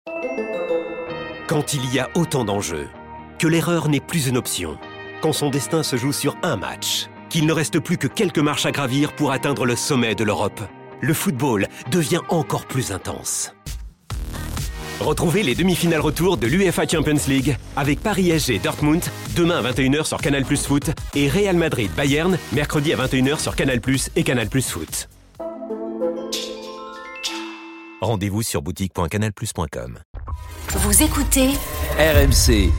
Quand il y a autant d'enjeux, que l'erreur n'est plus une option, quand son destin se joue sur un match, qu'il ne reste plus que quelques marches à gravir pour atteindre le sommet de l'Europe, le football devient encore plus intense. Retrouvez les demi-finales retour de l'UEFA Champions League avec Paris SG Dortmund, demain à 21h sur Canal+ Foot et Real Madrid Bayern, mercredi à 21h sur Canal+ et Canal+ Foot. Rendez-vous sur boutique.canalplus.com. Vous écoutez RMC.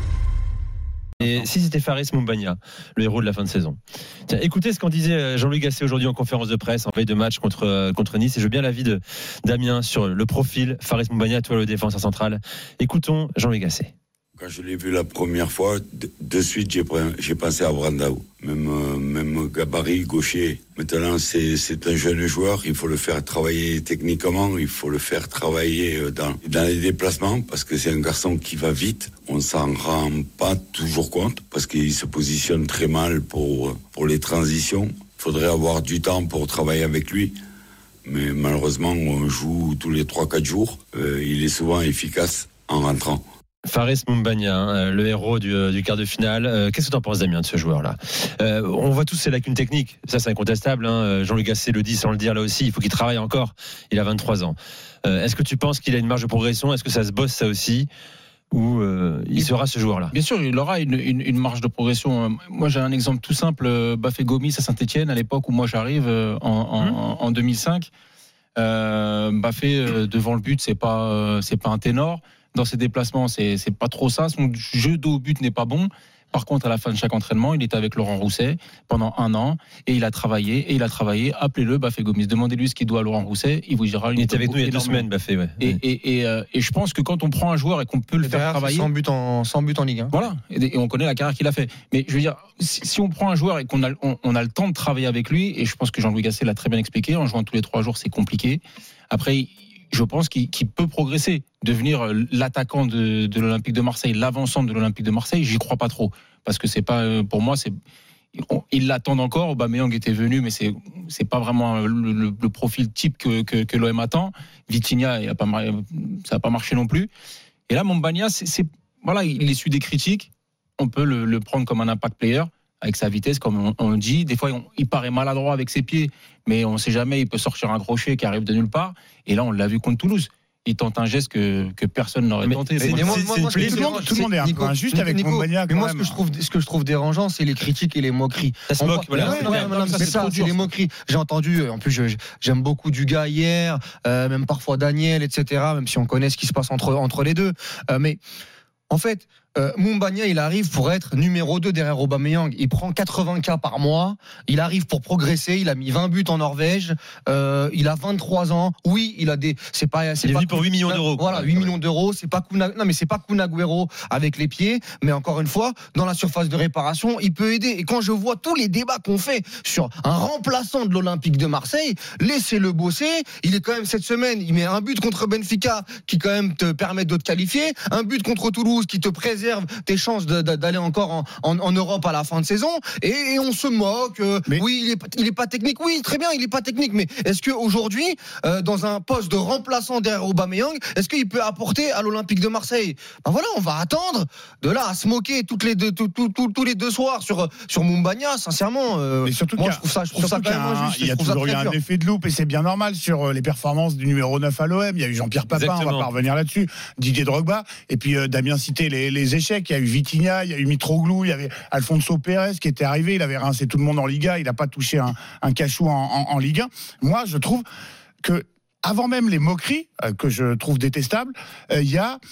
Et si c'était Faris Moumbagna, le héros de la fin de saison. Tiens, écoutez ce qu'en disait Jean-Louis Gasset aujourd'hui en conférence de presse en veille de match contre Nice. Et je veux bien l'avis de Damien sur le profil Faris Moumbagna, toi le défenseur central. Écoutons Jean-Louis Gasset. Quand je l'ai vu la première fois, de suite j'ai pensé à Brandao. Même gabarit, gaucher. Maintenant c'est un jeune joueur, il faut le faire travailler techniquement, il faut le faire travailler dans les déplacements, parce que c'est un garçon qui va vite. On s'en rend pas toujours compte, parce qu'il se positionne très mal pour les transitions. Il faudrait avoir du temps pour travailler avec lui. Mais malheureusement, on joue tous les 3-4 jours. Il est souvent efficace en rentrant. Faris Moumbagna, le héros du quart de finale. Qu'est-ce que tu en penses, Damien, de ce joueur-là ? On voit tous ses lacunes techniques. Ça, c'est incontestable. Jean-Luc Gasset le dit sans le dire là aussi. Il faut qu'il travaille encore. Il a 23 ans. Est-ce que tu penses qu'il a une marge de progression ? Est-ce que ça se bosse, ça aussi ? Ou il sera ce joueur-là ? Bien sûr, il aura une marge de progression. Moi, j'ai un exemple tout simple. Bafé Gomis à Saint-Etienne, à l'époque où moi j'arrive, en 2005. Bafé, devant le but, c'est pas un ténor. Dans ses déplacements, c'est pas trop ça. Son jeu dos au but n'est pas bon. Par contre, à la fin de chaque entraînement, il était avec Laurent Rousset pendant 1 an et il a travaillé. Appelez-le, Bafé Gomis. Demandez-lui ce qu'il doit à Laurent Rousset. Il vous dira. Il était avec nous il y a 2 semaines, Bafé. Ouais. Et je pense que quand on prend un joueur et qu'on peut le faire travailler, sans but en Ligue 1. Voilà. Et on connaît la carrière qu'il a fait. Mais je veux dire, si on prend un joueur et qu'on a le temps de travailler avec lui, et je pense que Jean-Louis Gasset l'a très bien expliqué, en jouant tous les 3 jours, c'est compliqué. Après, je pense qu'il peut progresser, devenir l'attaquant de l'Olympique de Marseille, l'avancement de l'Olympique de Marseille. J'y crois pas trop, parce que c'est pas, pour moi, ils l'attendent encore. Aubameyang était venu, mais c'est pas vraiment le profil type que l'OM attend. Vitinha, ça a pas marché non plus. Et là, Moumbagna, voilà, il essuie des critiques. On peut le prendre comme un impact player, avec sa vitesse, comme on dit. Des fois, il paraît maladroit avec ses pieds, mais on ne sait jamais, il peut sortir un crochet qui arrive de nulle part. Et là, on l'a vu contre Toulouse. Il tente un geste que personne n'aurait tenté. Tout le monde est un peu injuste avec Moumbagna. Mais moi, ce que je trouve dérangeant, c'est les critiques et les moqueries. Ça se moque, voilà. C'est les moqueries. J'ai entendu, en plus, j'aime beaucoup Dugas hier, même parfois Daniel, etc., même si on connaît ce qui se passe entre les deux. Mais en fait, Moumbagna, il arrive pour être numéro 2 derrière Aubameyang. Il prend 80K par mois. Il arrive pour progresser. Il a mis 20 buts en Norvège. Il a 23 ans. Oui, il est venu pour 8 millions d'euros. Voilà, 8 millions d'euros. C'est pas Kun Agüero avec les pieds. Mais encore une fois, dans la surface de réparation, il peut aider. Et quand je vois tous les débats qu'on fait sur un remplaçant de l'Olympique de Marseille, laissez-le bosser. Il est quand même cette semaine, il met un but contre Benfica qui quand même te permet de te qualifier. Un but contre Toulouse qui te préserve tes chances d'aller encore en Europe à la fin de saison, et on se moque. Oui, il est pas technique. Oui, très bien, il est pas technique. Mais est-ce que aujourd'hui, dans un poste de remplaçant derrière Aubameyang, est-ce qu'il peut apporter à l'Olympique de Marseille ? Ben voilà, on va attendre. De là à se moquer tous les 2 soirs sur Moumbagna, sincèrement. Mais surtout moi, je trouve ça quand même injuste. Il y a toujours eu un effet de loupe, et c'est bien normal sur les performances du numéro 9 à l'OM. Il y a eu Jean-Pierre Papin, on va pas revenir là-dessus. Didier Drogba, et puis Damien citait les échecs. Il y a eu Vitinha, il y a eu Mitroglou, il y avait Alfonso Pérez qui était arrivé, il avait rincé tout le monde en Liga, il n'a pas touché un cachou en Ligue 1. Moi, je trouve que, avant même les moqueries, que je trouve détestables, il y a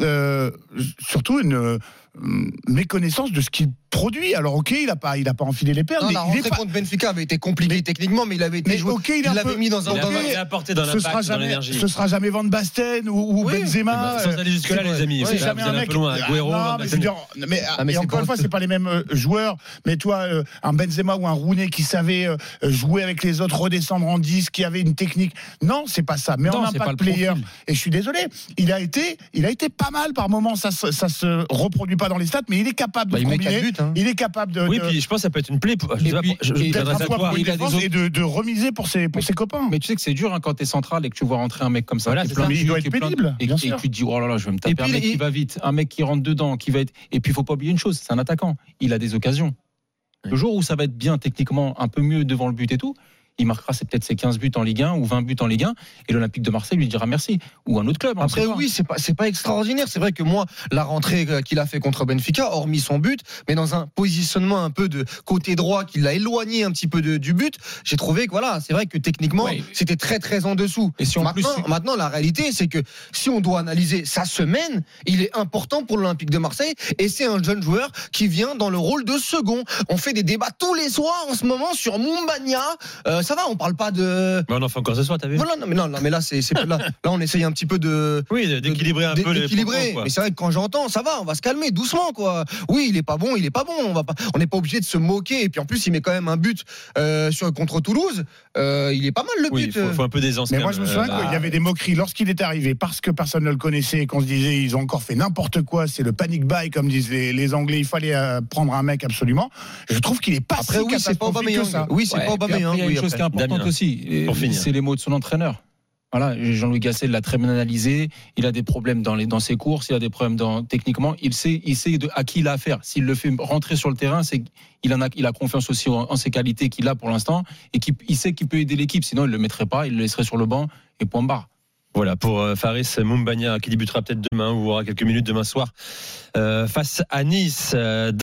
surtout une méconnaissance de ce qu'il produit. Alors ok, il a pas enfilé les perles. La rentrée contre Benfica avait été compliquée techniquement, mais il avait été joué. Okay, il l'avait mis dans un. Il a apporté dans l'impact, dans l'énergie. Ce sera jamais Van Basten ou Benzema. Sans aller jusque là, les amis. C'est jamais un mec. Mais encore une fois, c'est pas les mêmes joueurs. Mais toi, un Benzema ou un Rooney qui savait jouer avec les autres, redescendre en 10, qui avait une technique. Non, c'est pas ça. Mais en impact player. Et je suis désolé, il a été pas mal par moment, ça se reproduit pas dans les stats, mais il est capable de combiner. Il est capable de. Oui, puis je pense que ça peut être une plaie. Et de remiser pour ses copains. Mais tu sais que c'est dur quand t'es central et que tu vois rentrer un mec comme ça. Voilà, il doit être pénible. Et tu te dis, oh là là, je vais me taper un mec qui va vite, un mec qui rentre dedans, qui va être. Et puis il faut pas oublier une chose, c'est un attaquant. Il a des occasions. Le jour où ça va être bien techniquement, un peu mieux devant le but et tout, il marquera peut-être ses 15 buts en Ligue 1 ou 20 buts en Ligue 1 et l'Olympique de Marseille lui dira merci, ou un autre club. Après oui, c'est pas extraordinaire. C'est vrai que moi, la rentrée qu'il a fait contre Benfica, hormis son but, mais dans un positionnement un peu de côté droit qui l'a éloigné un petit peu du but, j'ai trouvé que voilà, c'est vrai que techniquement, c'était très très en dessous. Et si maintenant, la réalité, c'est que si on doit analyser sa semaine, il est important pour l'Olympique de Marseille et c'est un jeune joueur qui vient dans le rôle de second. On fait des débats tous les soirs en ce moment sur Mumbagna. Ça va, on parle pas de. Mais on en fait encore ce soir, t'as vu ? Voilà, non, mais là, là, on essaye un petit peu d'équilibrer un peu les propos, quoi. Mais c'est vrai que quand j'entends, ça va, on va se calmer doucement, quoi. Oui, il est pas bon. On n'est pas obligé de se moquer. Et puis en plus, il met quand même un but contre Toulouse. Il est pas mal le but. Il faut un peu d'aisance. Mais moi, je me souviens qu'il y avait des moqueries lorsqu'il est arrivé parce que personne ne le connaissait et qu'on se disait ils ont encore fait n'importe quoi. C'est le panic buy, comme disent les Anglais. Il fallait prendre un mec absolument. Je trouve qu'il est pas si catastrophique que ça. Oui, c'est pas Aubameyang. Il y a une chose qui est importante aussi, c'est les mots de son entraîneur. Voilà, Jean-Louis Gasset l'a très bien analysé. Il a des problèmes dans ses courses, il a des problèmes techniquement. Il sait à qui il a affaire. S'il le fait rentrer sur le terrain, c'est qu'il a confiance aussi en ses qualités qu'il a pour l'instant et qu'il sait qu'il peut aider l'équipe. Sinon, il le mettrait pas, il le laisserait sur le banc et point barre. Voilà pour Faris Mumbagna qui débutera peut-être demain ou aura quelques minutes demain soir face à Nice.